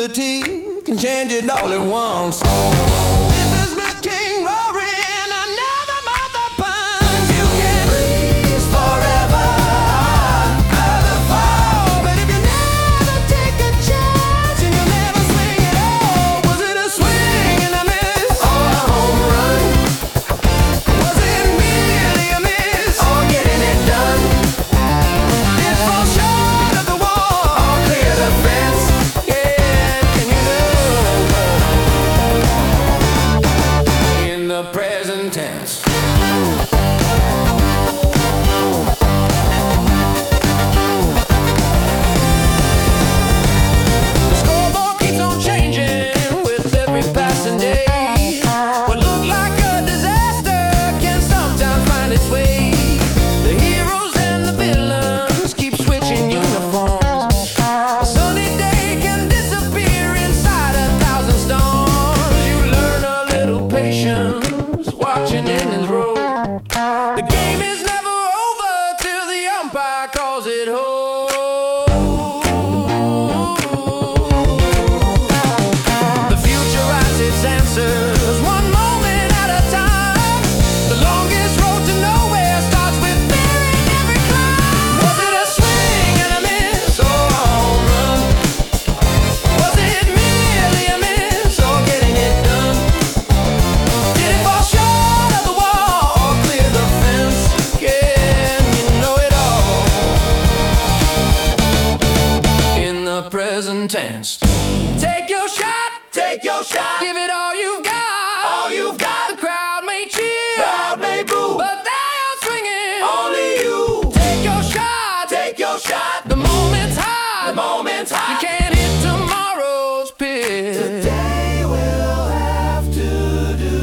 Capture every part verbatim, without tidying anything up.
ability can change it all at once. This is my king roaring, another mother punch. You can freeze forever out of the fall, but if you never take a chance and you never swing at all, was it a swing and a miss or a home run? Was it merely a miss or getting it done? Did it fall short of the wall or clear the fence? Yeah, can you know? In the present tense. The scoreboard keeps on changing with every passing day. What looked like a disaster can sometimes find its way. The heroes and the villains keep switching uniforms. A sunny day can disappear inside a thousand storms. You learn a little patience watching in his row. The game is never over till the umpire calls it home. The future writes its answers one moment at a time. The longest road to nowhere starts with fear in every climb. Was it a swing and a miss or a home run? Was it merely a miss or getting it done? Did it fall short of the wall or clear the fence? Can you know it all? In the present tense. Take your shot, take your shot. Give it all you've got, all you've got. The crowd may cheer, crowd may boo, but they are swinging. Only you. Take your shot, take your shot. The moment's hot, the moment's hot. You can't hit tomorrow's pitch. Today we'll have to do.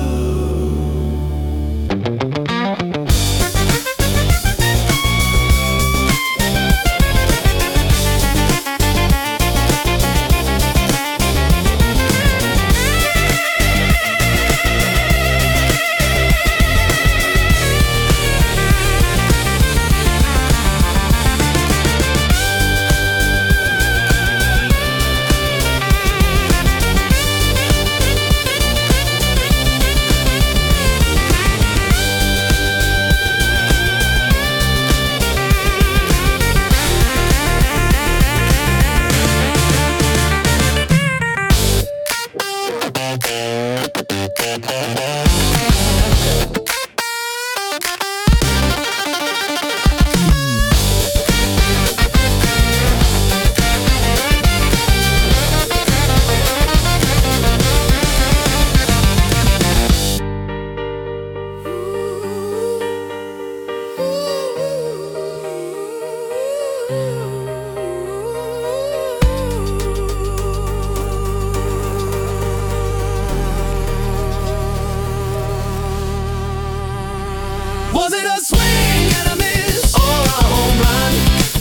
Was it a swing and a miss or a home run?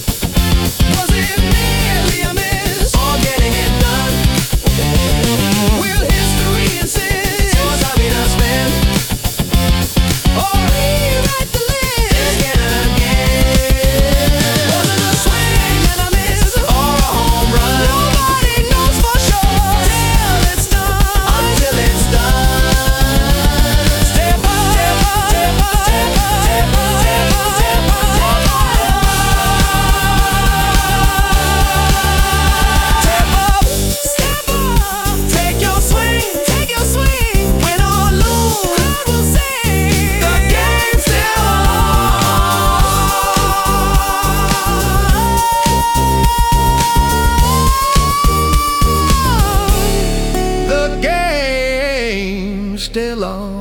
Was it merely a miss or getting it done? Will history insist your time to spend or rewrite the list again and again? Was it a swing and a miss or a home run? Nobody knows for sure till it's done. Until it's done. Step up, step up, step up, step up. Still on.